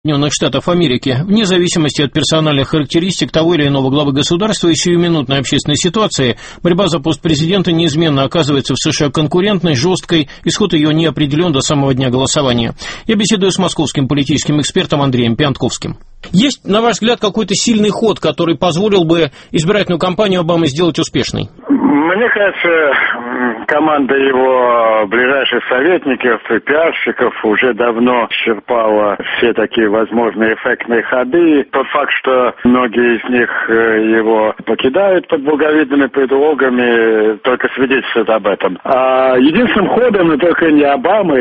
Соединенных Штатов Америки, вне зависимости от персональных характеристик того или иного главы государства и сиюминутной общественной ситуации, борьба за пост президента неизменно оказывается в США конкурентной, жесткой, исход ее не определен до самого дня голосования. Я беседую с московским политическим экспертом Андреем Пиантковским. Есть, на ваш взгляд, какой-то сильный ход, который позволил бы избирательную кампанию Обамы сделать успешной? Мне кажется, команда его ближайших советников и пиарщиков уже давно исчерпала все такие возможные эффектные ходы. Тот факт, что многие из них его покидают под благовидными предлогами, только свидетельствует об этом. А единственным ходом, и только не Обамы,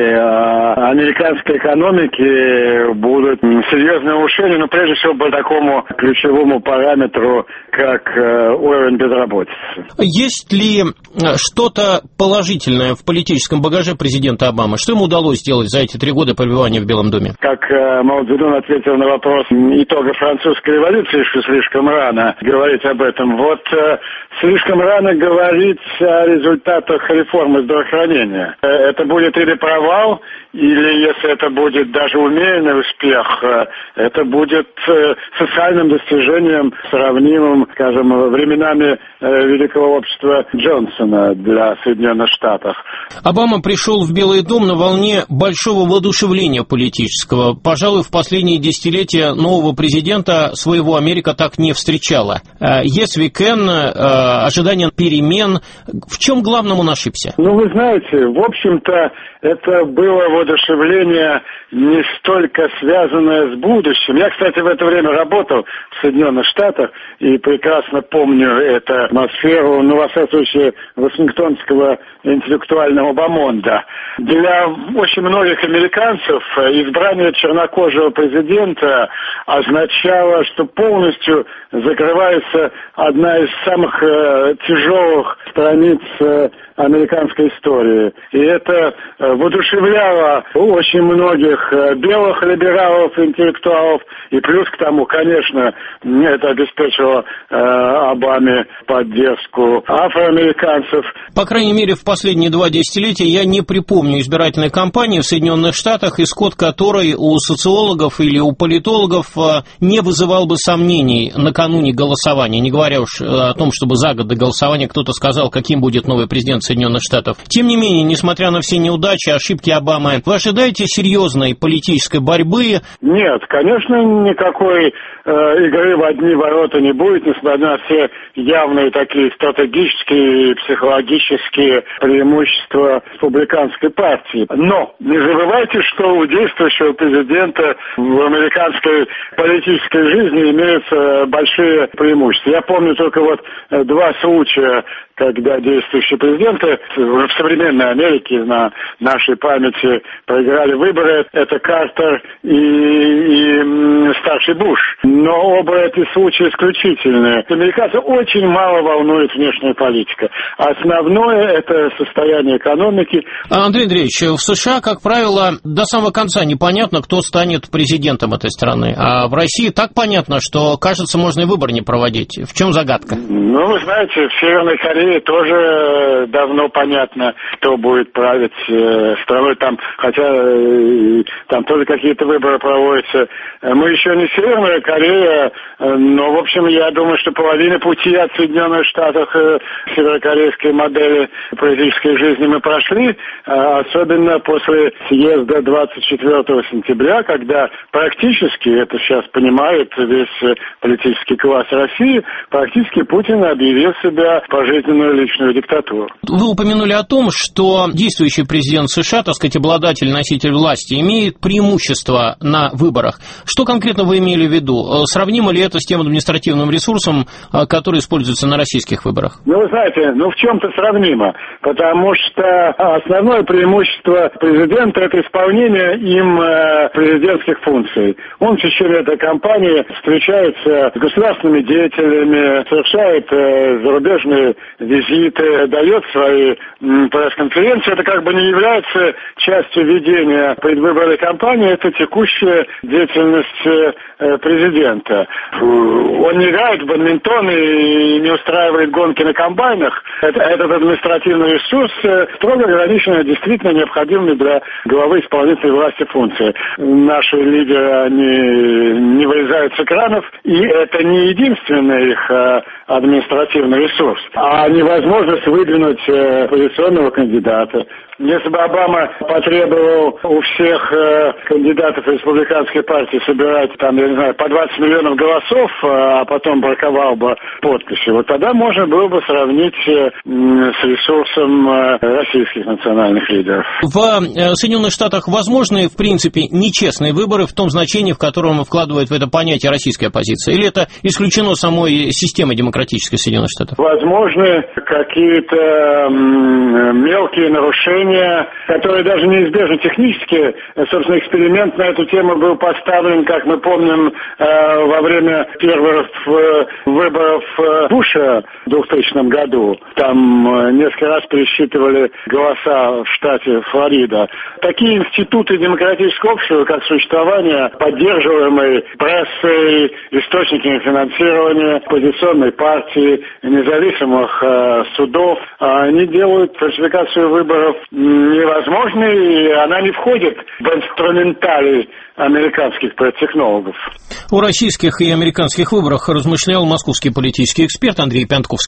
а американской экономики будут серьезные улучшения, но прежде всего по такому ключевому параметру, как уровень безработицы. Есть ли что-то положительное в политическом багаже президента Обамы? Что ему удалось сделать за эти 3 года пребывания в Белом доме? Как Мао Цзэдун ответил на вопрос итога французской революции, что слишком рано говорить об этом. Вот слишком рано говорить о результатах реформы здравоохранения. Это будет или провал, или, если это будет даже умеренный успех, это будет социальным достижением, сравнимым, скажем, временами великого общества Джонсона для Соединенных Штатов. Обама пришел в Белый дом на волне большого воодушевления политического. Пожалуй, в последние десятилетия нового президента своего Америка так не встречала. Yes, we can, ожидание перемен. В чем главном он ошибся? Вы знаете, в общем-то, это было воодушевление не столько связанное с будущим. Я, кстати, в это время работал в Соединенных Штатах и прекрасно помню эту атмосферу, во всяком случае, Вашингтонского интеллектуального бомонда. Для очень многих американцев избрание чернокожего президента означало, что полностью закрывается одна из самых тяжелых страниц американской истории. И это воодушевляло очень многих белых либералов, интеллектуалов, и плюс к тому, конечно, это обеспечило Обаме поддержку афроамериканцев. По крайней мере, в последние 2 десятилетия я не припомню избирательной кампании в Соединенных Штатах, исход которой у социологов или у политологов не вызывал бы сомнений накануне голосования, не говоря уж о том, чтобы за год до голосования кто-то сказал, каким будет новый президент Соединенных Штатов. Тем не менее, несмотря на все неудачи, ошибки Обамы, вы ожидаете серьезной политической борьбы? Нет, конечно, никакой игры в одни ворота не будет, несмотря на все явные такие стратегические и психологические преимущества республиканской партии. Но не забывайте, что у действующего президента в американской политической жизни имеются большие преимущества. Я помню только 2 случая, когда действующие президенты уже в современной Америке на нашей памяти проиграли выборы. Это Картер и старший Буш. Но оба эти случаи исключительные. Американцев очень мало волнует внешняя политика. Основное – это состояние экономики. Андрей Андреевич, в США, как правило, до самого конца непонятно, кто станет президентом этой страны. А в России так понятно, что, кажется, можно и выбор не проводить. В чем загадка? Вы знаете, в Северной Корее тоже давно понятно, кто будет править страной там, хотя там тоже какие-то выборы проводятся. Мы еще не Северная Корея, но, в общем, я думаю, что половина пути от Соединенных Штатов к северокорейской модели политической жизни мы прошли, особенно после съезда 24 сентября, когда практически, это сейчас понимает весь политический класс России, практически Путин объявил себя пожизненную личную диктатуру. Вы упомянули о том, что действующий президент США, так сказать, обладатель, носитель власти, имеет преимущество на выборах. Что конкретно вы имели в виду? Сравнимо ли это с тем административным ресурсом, который используется на российских выборах? Вы знаете, в чем-то сравнимо, потому что основное преимущество президента – это исполнение им президентских функций. Он в течение этой кампании встречается с государственными деятелями, совершает зарубежные визиты, дает свои пресс-конференции. Это как бы не является является частью ведения предвыборной кампании, это текущая деятельность президента. Он не играет в бадминтон и не устраивает гонки на комбайнах. Этот административный ресурс строго ограничен действительно необходимыми для главы исполнительной власти функции. Наши лидеры, они не вылезают с экранов, и это не единственный их административный ресурс, а невозможность выдвинуть оппозиционного кандидата. Если бы Обама потребовал у всех кандидатов республиканской партии собирать, там, я не знаю, по 20 миллионов голосов, а потом браковал бы подписи, вот тогда можно было бы сравнить с ресурсом российских национальных лидеров. В Соединенных Штатах возможны, в принципе, нечестные выборы в том значении, в котором вкладывает в это понятие российская оппозиция? Или это исключено самой системой демократической Соединенных Штатов? Возможны какие-то мелкие нарушения, которые даже неизбежны технически. Собственно, эксперимент на эту тему был поставлен, как мы помним, во время первых выборов Буша в 2000 году. Там несколько раз пересчитывали голоса в штате Флорида. Такие институты демократического общества, как существование поддерживаемой прессой, источниками финансирования, оппозиционной партии, независимых судов, они делают фальсификацию выборов невозможной, и она не входит в инструментарий американских политтехнологов. О российских и американских выборах размышлял московский политический эксперт Андрей Пянтковский.